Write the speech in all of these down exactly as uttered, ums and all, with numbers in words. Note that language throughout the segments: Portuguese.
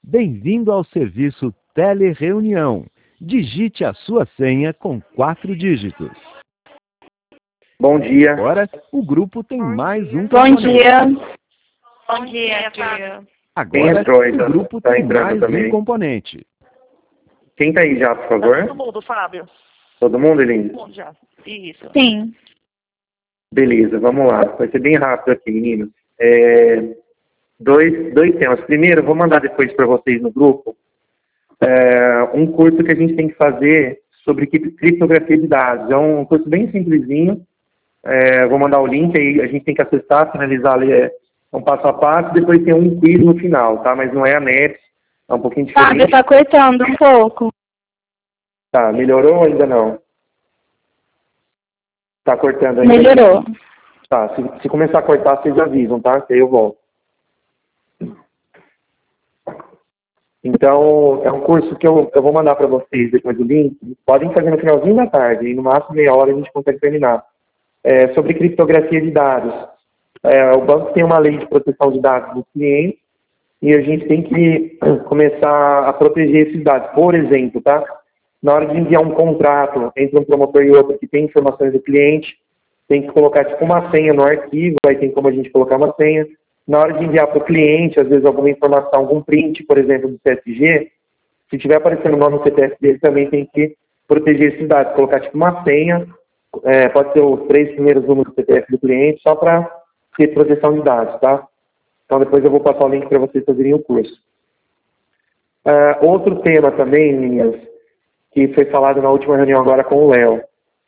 Bem-vindo ao serviço Telereunião. Digite a sua senha com quatro dígitos. Bom dia. Agora, o grupo tem Bom mais dia. um Bom componente. dia. Bom dia, Fábio. Agora, entrou, o então, grupo tá tem entrando mais também. um componente. Quem tá aí já, por Todo favor? mundo, Fábio. Todo mundo, Eline? Todo mundo já. Isso. Sim. Beleza, vamos lá. Vai ser bem rápido aqui, meninos. É, dois, dois temas. Primeiro, eu vou mandar depois para vocês no grupo é, um curso que a gente tem que fazer sobre criptografia de dados. É um curso bem simplesinho. É, vou mandar o link, aí a gente tem que acessar, finalizar ali, é, um passo a passo, depois tem um quiz no final, tá? Mas não é a NET, é um pouquinho diferente. Fábio, tá cortando um pouco. Tá, melhorou ou ainda não? Tá cortando ainda? Melhorou. Tá, se, se começar a cortar, vocês avisam, tá? Que aí eu volto. Então, é um curso que eu, eu vou mandar para vocês depois do link. Podem fazer no finalzinho da tarde, e no máximo meia hora a gente consegue terminar. É, sobre criptografia de dados. É, o banco tem uma lei de proteção de dados dos clientes e a gente tem que começar a proteger esses dados. Por exemplo, tá? Na hora de enviar um contrato entre um promotor e outro que tem informações do cliente, tem que colocar tipo uma senha no arquivo, aí tem como a gente colocar uma senha. Na hora de enviar para o cliente, às vezes alguma informação, algum print, por exemplo, do C S G, se tiver aparecendo o nome do C P F dele, também tem que proteger esses dados, colocar tipo uma senha, é, pode ser os três primeiros números do C P F do cliente, só para ter proteção de dados, tá? Então depois eu vou passar o link para vocês fazerem o curso. Uh, outro tema também, meninas, que foi falado na última reunião agora com o Léo.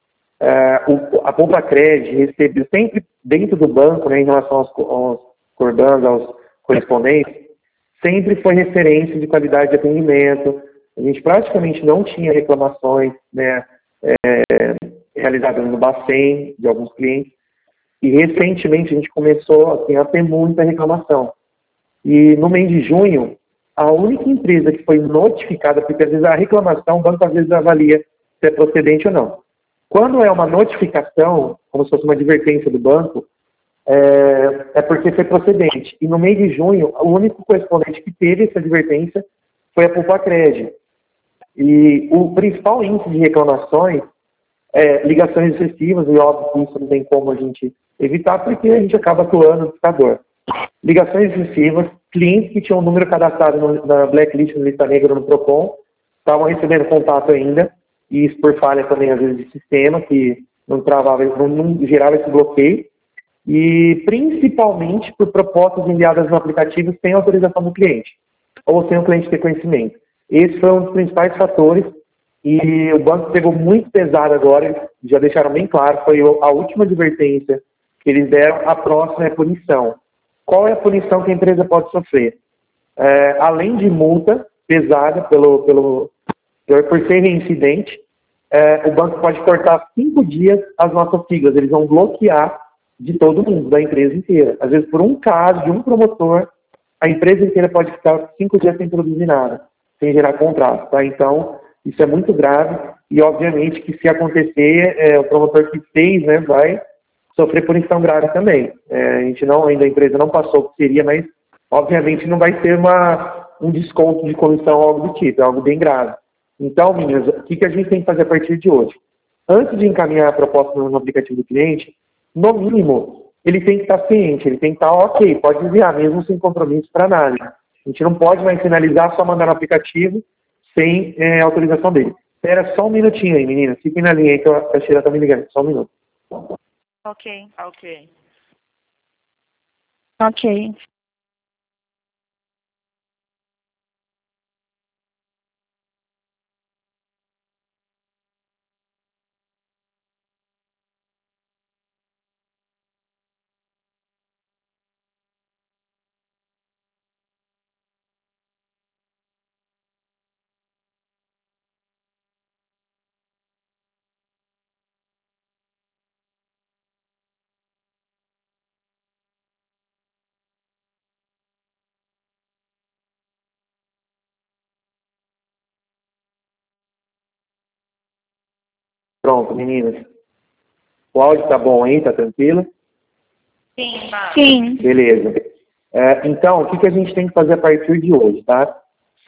Uh, a Poupa-Cred recebeu sempre dentro do banco, né, em relação aos, aos cordãs, aos correspondentes, sempre foi referência de qualidade de atendimento. A gente praticamente não tinha reclamações, né, é, realizadas no Bacen de alguns clientes. E recentemente a gente começou assim, a ter muita reclamação. E no mês de junho, a única empresa que foi notificada, porque às vezes a reclamação, o banco às vezes avalia se é procedente ou não. Quando é uma notificação, como se fosse uma advertência do banco, é, é porque foi procedente. E no mês de junho, o único correspondente que teve essa advertência foi a Poupa-Cred. E o principal índice de reclamações é ligações excessivas, e óbvio que isso não tem como a gente evitar, porque a gente acaba atuando no fiscador. Ligações excessivas, clientes que tinham um número cadastrado no, na blacklist, no lista negra no PROCON, estavam recebendo contato ainda, e isso por falha também, às vezes, de sistema, que não, travava, não, não gerava esse bloqueio, e principalmente por propostas enviadas no aplicativo sem autorização do cliente, ou sem o cliente ter conhecimento. Esse foi um dos principais fatores, e o banco pegou muito pesado agora, eles já deixaram bem claro, foi a última advertência que eles deram, a próxima é punição. Qual é a punição que a empresa pode sofrer? É, além de multa pesada pelo, pelo, por ser reincidente, é, o banco pode cortar cinco dias as nossas siglas, eles vão bloquear de todo mundo, da empresa inteira. Às vezes, por um caso de um promotor, a empresa inteira pode ficar cinco dias sem produzir nada, sem gerar contrato, tá? Então, isso é muito grave e, obviamente, que se acontecer, é, o promotor que fez, né, vai sofrer punição grave também. É, a gente não, ainda a empresa não passou o que seria, mas, obviamente, não vai ter uma, um desconto de comissão ou algo do tipo, é algo bem grave. Então, meninas, o que, que a gente tem que fazer a partir de hoje? Antes de encaminhar a proposta no aplicativo do cliente, no mínimo, ele tem que estar ciente, ele tem que estar ok, pode enviar, mesmo sem compromisso para análise. A gente não pode mais finalizar, só mandar no aplicativo sem é, autorização dele. Espera só um minutinho aí, meninas. Fiquem na linha aí que a Sheila está me ligando. Só um minuto. Ok. Ok. Ok. Pronto, meninas. O áudio tá bom aí? Tá tranquilo? Sim, Fábio. Sim. Beleza. É, então, o que, que a gente tem que fazer a partir de hoje, tá?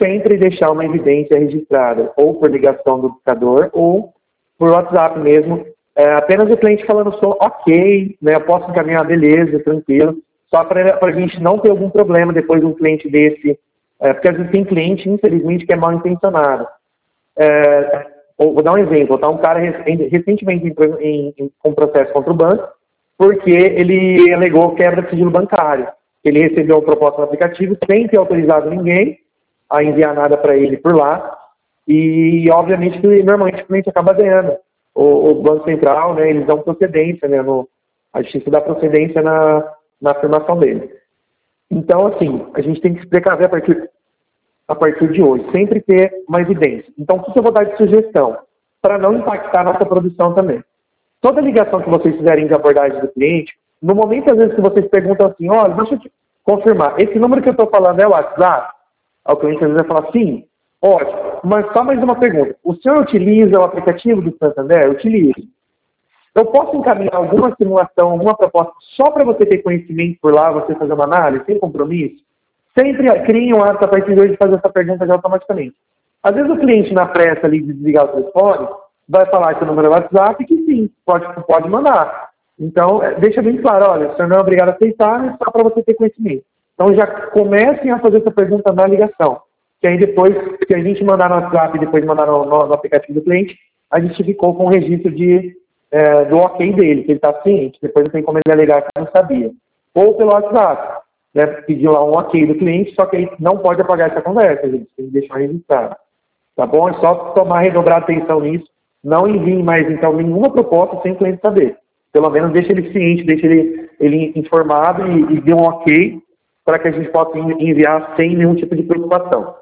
sempre deixar uma evidência registrada, ou por ligação do buscador, ou por WhatsApp mesmo, é, apenas o cliente falando só ok, né, eu posso encaminhar, beleza, tranquilo, só para a gente não ter algum problema depois de um cliente desse, é, porque às vezes tem cliente, infelizmente, que é mal intencionado. É, vou dar um exemplo, tá? Um cara recentemente entrou em, em, com processo contra o banco, porque ele alegou quebra de sigilo bancário. Ele recebeu uma proposta no aplicativo sem ter autorizado ninguém a enviar nada para ele por lá, e obviamente normalmente o cliente acaba ganhando. O, o Banco Central, né, eles dão procedência, né, no, a justiça dá procedência na, na afirmação dele. Então, assim, a gente tem que se precaver a partir, a partir de hoje, sempre ter uma evidência. Então, o que eu vou dar de sugestão? Para não impactar a nossa produção também. Toda ligação que vocês fizerem de abordagem do cliente, no momento, às vezes, que vocês perguntam assim, olha, deixa eu te confirmar, esse número que eu estou falando é o WhatsApp? O cliente às vezes vai falar, sim, ótimo, mas só mais uma pergunta. O senhor utiliza o aplicativo do Santander? Eu utilizo. Eu posso encaminhar alguma simulação, alguma proposta, só para você ter conhecimento por lá, você fazer uma análise, sem compromisso? Sempre criem um hábito a partir de hoje de fazer essa pergunta já automaticamente. Às vezes o cliente, na pressa ali de desligar o telefone, vai falar que o número é WhatsApp e que sim, pode, pode mandar. Então, deixa bem claro, olha, o senhor não é obrigado a aceitar, é só para você ter conhecimento. Então, já comecem a fazer essa pergunta na ligação. Que aí depois, que a gente mandar no WhatsApp e depois mandar no, no, no aplicativo do cliente, a gente ficou com o registro de, é, do ok dele, que ele está ciente. Depois não tem como ele alegar que não sabia. Ou pelo WhatsApp, né, pediu lá um ok do cliente, só que aí não pode apagar essa conversa, gente, tem que deixar registrado. Tá bom? É só tomar, redobrar atenção nisso. Não enviem mais, então, nenhuma proposta sem o cliente saber. Pelo menos deixa ele ciente, deixa ele, ele informado e, e dê um ok para que a gente possa enviar sem nenhum tipo de preocupação.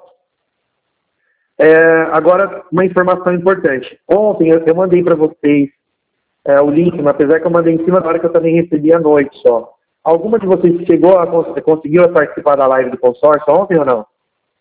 É, agora, uma informação importante. Ontem eu, eu mandei para vocês é, o link, mas apesar que eu mandei em cima da hora que eu também recebi à noite só. Alguma de vocês chegou a, conseguiu participar da live do consórcio ontem ou não?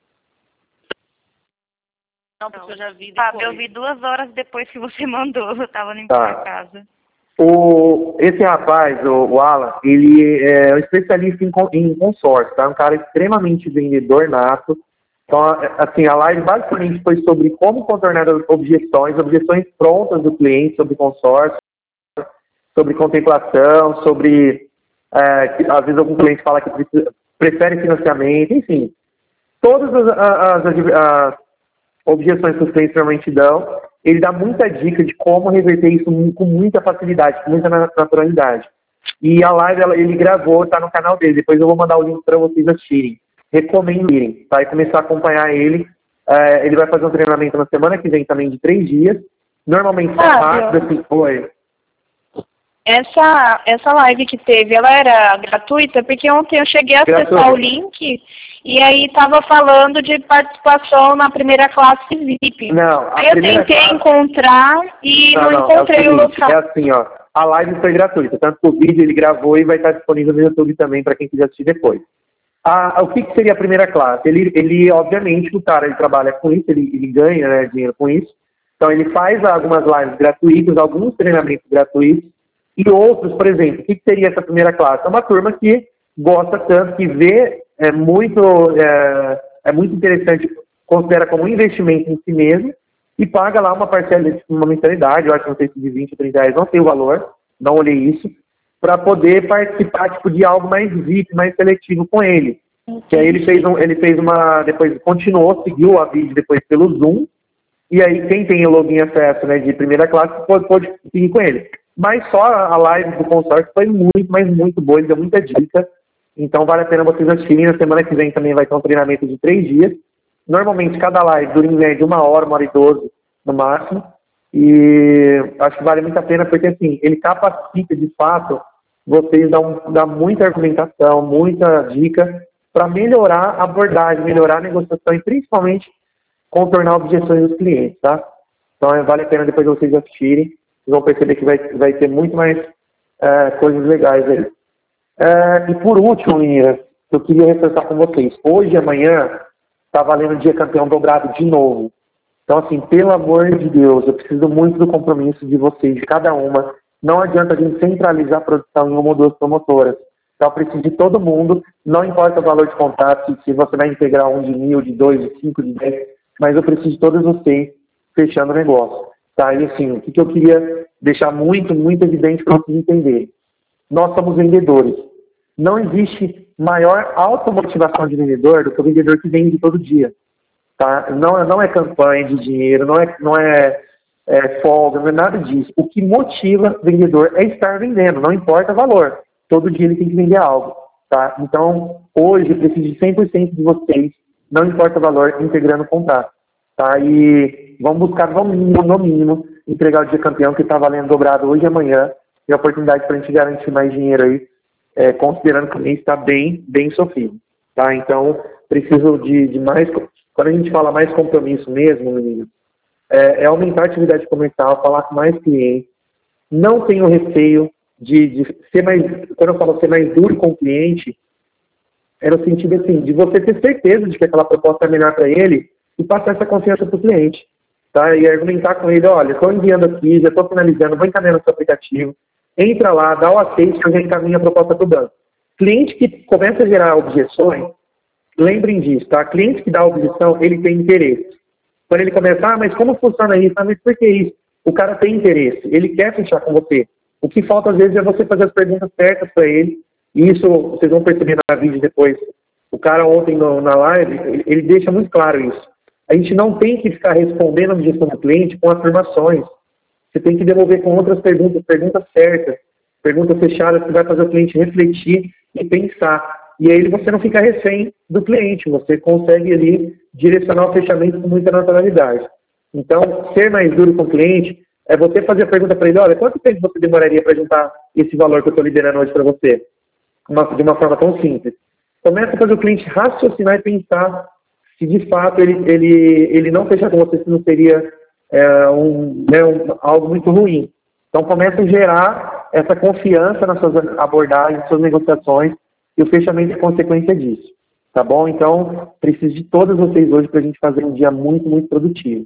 Não, porque eu já vi depois. Fábio, eu vi duas horas depois que você mandou, eu estava limpando tá. a casa. O, esse rapaz, o, o Alan, ele é um especialista em, em consórcio, tá? Um cara extremamente vendedor nato. Então, assim, a live basicamente foi sobre como contornar objeções, objeções prontas do cliente sobre consórcio, sobre contemplação, sobre, é, que, às vezes algum cliente fala que precisa, prefere financiamento, enfim. Todas as, as, as, as objeções que os clientes realmente dão, ele dá muita dica de como reverter isso com muita facilidade, com muita naturalidade. E a live, ela, ele gravou, está no canal dele, depois eu vou mandar o link para vocês assistirem. Recomendo irem, vai começar a acompanhar ele. Uh, ele vai fazer um treinamento na semana que vem também de três dias. Normalmente é rápido, assim, foi. Essa, essa live que teve, ela era gratuita? Porque ontem eu cheguei a acessar Gratuito. o link e aí estava falando de participação na primeira classe V I P. Não, aí eu tentei classe... encontrar e não, não encontrei é o, o seguinte, local. É assim, ó, a live foi gratuita, tanto que o vídeo ele gravou e vai estar disponível no YouTube também para quem quiser assistir depois. Ah, o que, que seria a primeira classe? Ele, ele, obviamente, o cara ele trabalha com isso, ele, ele ganha, né, dinheiro com isso. Então, ele faz algumas lives gratuitas, alguns treinamentos gratuitos, e outros, por exemplo, o que, que seria essa primeira classe? É uma turma que gosta tanto, que vê, é muito, é, é muito interessante, considera como um investimento em si mesmo, e paga lá uma parcela, uma mensalidade, eu acho que não sei se de vinte ou trinta reais, não sei o valor, não olhei isso, para poder participar tipo, de algo mais V I P, mais seletivo com ele. Que aí ele fez, um, ele fez uma, depois continuou, seguiu a vídeo depois pelo Zoom, e aí quem tem o login acesso, né, de primeira classe pode, pode seguir com ele. Mas só a live do consórcio foi muito, mas muito boa, ele deu muita dica, então vale a pena vocês assistirem. Na semana que vem também vai ter um treinamento de três dias. Normalmente cada live dura em média uma hora, uma hora e doze no máximo. E acho que vale muito a pena porque, assim, ele capacita, de fato, vocês dão, dão muita argumentação, muita dica para melhorar a abordagem, melhorar a negociação e, principalmente, contornar objeções dos clientes, tá? Então, vale a pena depois vocês assistirem. Vocês vão perceber que vai, vai ter muito mais é, coisas legais aí. É, e, por último, meninas, eu queria reforçar com vocês. Hoje e amanhã está valendo o Dia Campeão Dobrado de novo. Então, assim, pelo amor de Deus, eu preciso muito do compromisso de vocês, de cada uma. Não adianta a gente centralizar a produção em uma ou duas promotoras. Então, eu preciso de todo mundo, não importa o valor de contrato, se você vai integrar um de mil, de dois, de cinco, de dez, mas eu preciso de todos vocês fechando o negócio. Tá? E assim, o que, que eu queria deixar muito, muito evidente para vocês entenderem. Nós somos vendedores. Não existe maior automotivação de vendedor do que o vendedor que vende todo dia. Tá? Não, não é campanha de dinheiro, não é, não é, é folga, não é nada disso. O que motiva o vendedor é estar vendendo, não importa o valor. Todo dia ele tem que vender algo. Tá? Então, hoje, eu preciso de cem por cento de vocês, não importa o valor, integrando o contrato. Tá? E vamos buscar no mínimo, no mínimo, entregar o dia campeão, que está valendo dobrado hoje e amanhã, e a oportunidade para a gente garantir mais dinheiro aí, é, considerando que o mês está bem, bem sofrido. Tá? Então, preciso de, de mais... Quando a gente fala mais compromisso mesmo, menino, é, é aumentar a atividade comercial, falar com mais clientes. Não tenho receio de, de ser mais... Quando eu falo ser mais duro com o cliente, é no sentido assim, de você ter certeza de que aquela proposta é melhor para ele e passar essa confiança para o cliente. Tá? E argumentar com ele, olha, estou enviando aqui, já estou finalizando, vou encaminhando o seu aplicativo, entra lá, dá o aceite que eu já encaminho a proposta para o banco. Cliente que começa a gerar objeções, lembrem disso, tá? Cliente que dá objeção, ele tem interesse. Quando ele começa, ah, mas como funciona isso? Ah, mas por que isso? O cara tem interesse, ele quer fechar com você. O que falta às vezes é você fazer as perguntas certas para ele, e isso vocês vão perceber na vídeo depois. O cara ontem no, na live, ele, ele deixa muito claro isso. A gente não tem que ficar respondendo a objeção do cliente com afirmações. Você tem que devolver com outras perguntas, perguntas certas, perguntas fechadas que vai fazer o cliente refletir e pensar. E aí você não fica refém do cliente, você consegue ali direcionar o fechamento com muita naturalidade. Então, ser mais duro com o cliente é você fazer a pergunta para ele, olha, quanto tempo você demoraria para juntar esse valor que eu estou liberando hoje para você? Uma, de uma forma tão simples. Começa a fazer o cliente raciocinar e pensar se de fato ele, ele, ele não fechar com você, se não seria é, um, né, um, algo muito ruim. Então começa a gerar essa confiança nas suas abordagens, nas suas negociações, e o fechamento é consequência disso. Tá bom? Então, preciso de todos vocês hoje para a gente fazer um dia muito, muito produtivo.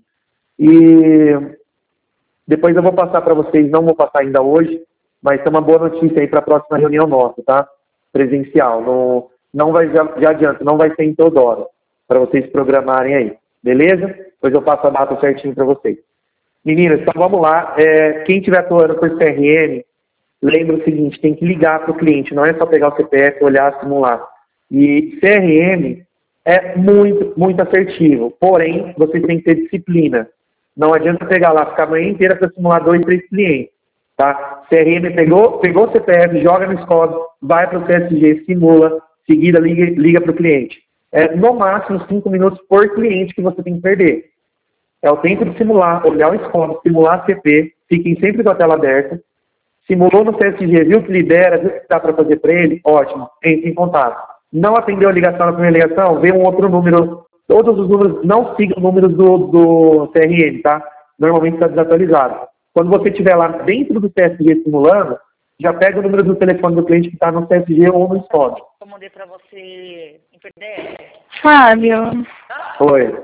E depois eu vou passar para vocês, não vou passar ainda hoje, mas tem uma boa notícia aí para a próxima reunião nossa, tá? Presencial. Não, não vai, já, já adianto, não vai ser em Teodoro, para vocês programarem aí. Beleza? Depois eu passo a data certinho para vocês. Meninas, então vamos lá. É, quem estiver atuando por C R M, lembra o seguinte, tem que ligar para o cliente, não é só pegar o C P F, olhar, simular. E C R M é muito, muito assertivo, porém, vocês têm que ter disciplina. Não adianta pegar lá, ficar a manhã inteira para simular dois, três clientes. Tá? C R M pegou, pegou o C P F, joga no Scod, vai para o C S G, simula, seguida liga, liga para o cliente. É no máximo cinco minutos por cliente que você tem que perder. É o tempo de simular, olhar o Scod, simular C P, fiquem sempre com a tela aberta. Simulou no C S G, viu que lidera, viu o que dá para fazer para ele? Ótimo, entre em contato. Não atendeu a ligação na primeira ligação? Vê um outro número. Todos os números, não sigam os números do, do C R M, tá? Normalmente está desatualizado. Quando você estiver lá dentro do C S G simulando, já pega o número do telefone do cliente que está no C S G ou no Scod. Eu mandei para você em P D F. Fábio, Oi.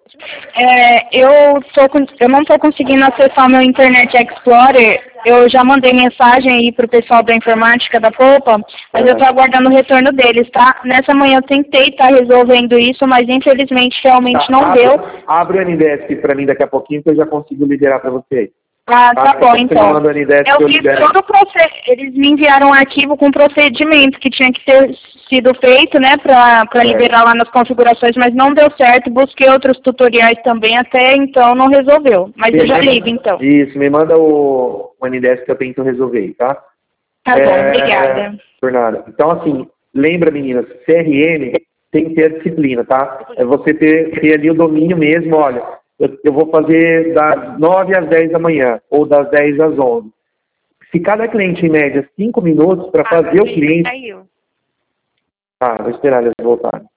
é, eu, tô, com- eu não estou conseguindo acessar o meu Internet Explorer. Eu já mandei mensagem aí para o pessoal da informática da Popa, mas eu estou aguardando o retorno deles, tá? Nessa manhã eu tentei estar resolvendo isso, mas infelizmente realmente Tá, não abre, deu. abre o Anidesk para mim daqui a pouquinho que eu já consigo liberar para vocês. Ah, tá Tá, bom, você então. manda o Anidesk que Eu eu fiz libero. todo o processo. Eles me enviaram um arquivo com procedimento que tinha que ter sido feito, né, para É. liberar lá nas configurações, mas não deu certo. Busquei outros tutoriais também, até então não resolveu. Mas eu já ligo, então. Isso, me manda o, o Anidesk que eu tento resolver, tá? Tá bom, É, obrigada. Por nada. Então, assim, lembra, meninas, C R M tem que ter a disciplina, tá? É você ter, ter ali o domínio mesmo, olha, eu, eu vou fazer das nove às dez da manhã, ou das dez às onze. Se cada cliente, em média, cinco minutos para fazer Ah, o cliente... Caiu. Ah, vou esperar eles voltarem.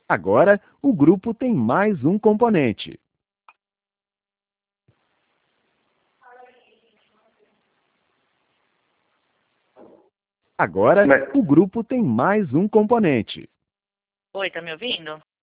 Agora, o grupo tem mais um componente. Agora, Mas- o grupo tem mais um componente. Oi, tá me ouvindo?